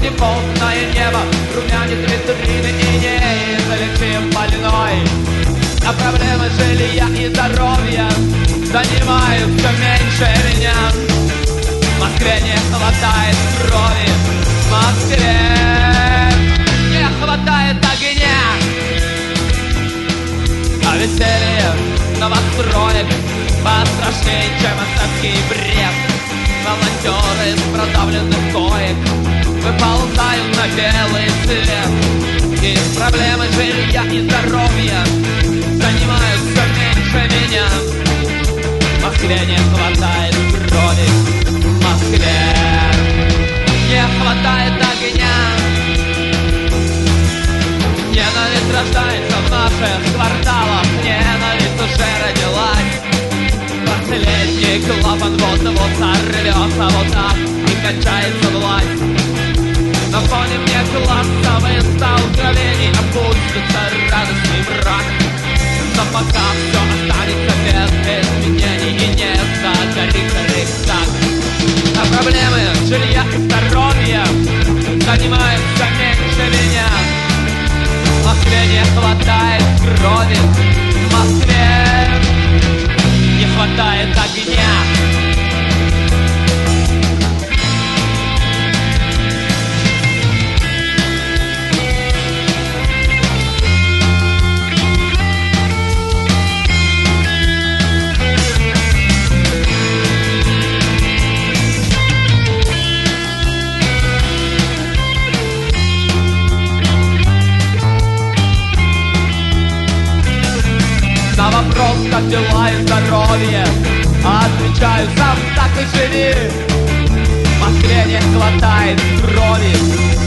сегодня полное небо, румянец витрины и неизлечим больной. А проблемы жилья и здоровья занимают все меньше меня. В Москве не хватает крови, в Москве не хватает огня. А веселье новостроек пострашнее, чем отцовский бред. Волонтеры с продавленных коек выползают на белый свет. И проблемы жилья и здоровья занимают все меньше меня. В Москве не хватает крови, в Москве не хватает огня. Ненависть рождается в наших кварталах, ненависть уже родилась. Последний клапан вот-вот сорвется вот так и кончается власть. На фоне мне классовых столкновений опустится радостный мрак. Но пока все останется без изменений и не загорится рейхстаг. А проблемы жилья и здоровья занимают все меньше меня. В Москве не хватает крови, в Москве не хватает огня. На вопрос, как дела и здоровье, отвечаю сам, так и живи. В Москве не хватает крови,